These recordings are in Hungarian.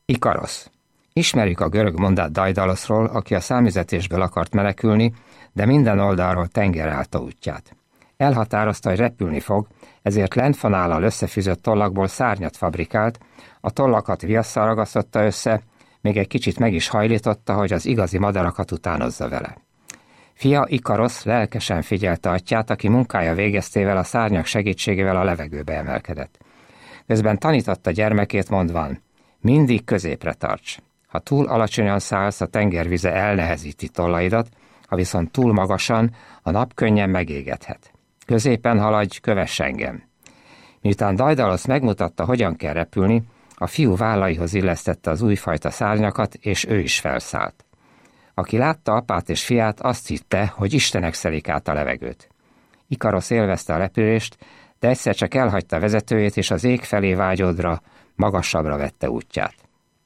Ikarosz. Ismerjük a görög mondát Daidaloszról, aki a számüzetésből akart menekülni, de minden oldalról tenger állta útját. Elhatározta, hogy repülni fog, ezért lentfonállal összefűzött tollakból szárnyat fabrikált, a tollakat viasszal ragasztotta össze, még egy kicsit meg is hajlította, hogy az igazi madarakat utánozza vele. Fia Ikarosz lelkesen figyelte atyját, aki munkája végeztével a szárnyak segítségével a levegőbe emelkedett. Közben tanította gyermekét mondván, mindig középre tarts. Ha túl alacsonyan szállsz, a tengervize elnehezíti tollaidat, ha viszont túl magasan, a nap könnyen megégethet. Középen haladj, kövess engem. Miután Daidalosz megmutatta, hogyan kell repülni, a fiú vállaihoz illesztette az újfajta szárnyakat, és ő is felszállt. Aki látta apát és fiát, azt hitte, hogy istenek szelik át a levegőt. Ikarosz élvezte a repülést, de egyszer csak elhagyta vezetőjét, és az ég felé vágyódra, magasabbra vette útját.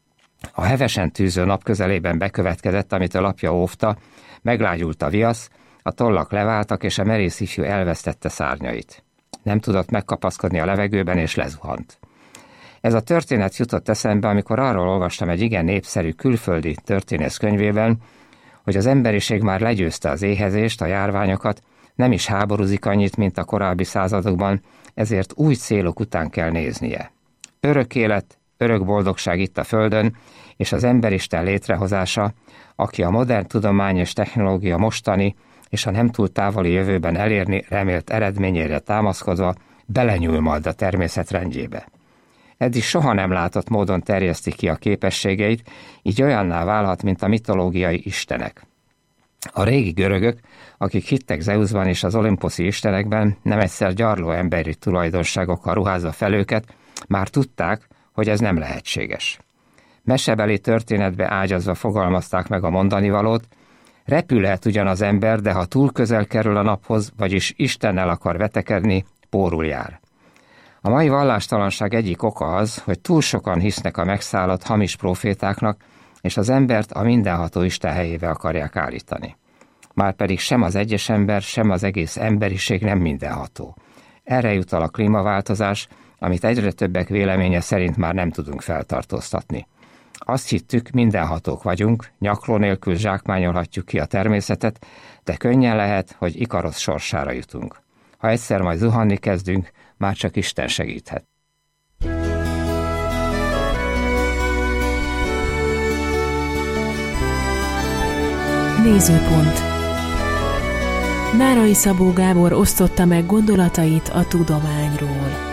A hevesen tűző nap közelében bekövetkezett, amitől apja óvta, meglágyult a viasz, a tollak leváltak, és a merész ifjú elvesztette szárnyait. Nem tudott megkapaszkodni a levegőben, és lezuhant. Ez a történet jutott eszembe, amikor arról olvastam egy igen népszerű külföldi történész könyvében, hogy az emberiség már legyőzte az éhezést, a járványokat, nem is háborúzik annyit, mint a korábbi századokban, ezért új célok után kell néznie. Örök élet, örök boldogság itt a földön, és az emberisten létrehozása, aki a modern tudomány és technológia mostani és a nem túl távoli jövőben elérni remélt eredményére támaszkodva belenyúl majd a természet rendjébe. Eddig soha nem látott módon terjeszti ki a képességeit, így olyanná válhat, mint a mitológiai istenek. A régi görögök, akik hittek Zeuszban és az olimposzi istenekben, nem egyszer gyarló emberi tulajdonságokkal ruházva fel őket, már tudták, hogy ez nem lehetséges. Mesebeli történetbe ágyazva fogalmazták meg a mondanivalót, repülhet ugyan az ember, de ha túl közel kerül a naphoz, vagyis Istennel akar vetekedni, pórul jár. A mai vallástalanság egyik oka az, hogy túl sokan hisznek a megszállott hamis profétáknak, és az embert a mindenható Isten helyébe akarják állítani. Márpedig sem az egyes ember, sem az egész emberiség nem mindenható. Erre jutal a klímaváltozás, amit egyre többek véleménye szerint már nem tudunk feltartóztatni. Azt hittük, mindenhatók vagyunk, nyakló nélkül zsákmányolhatjuk ki a természetet, de könnyen lehet, hogy Ikarosz sorsára jutunk. Ha egyszer majd zuhanni kezdünk, már csak Isten segíthet. Nézőpont. Nárai Szabó Gábor osztotta meg gondolatait a tudományról.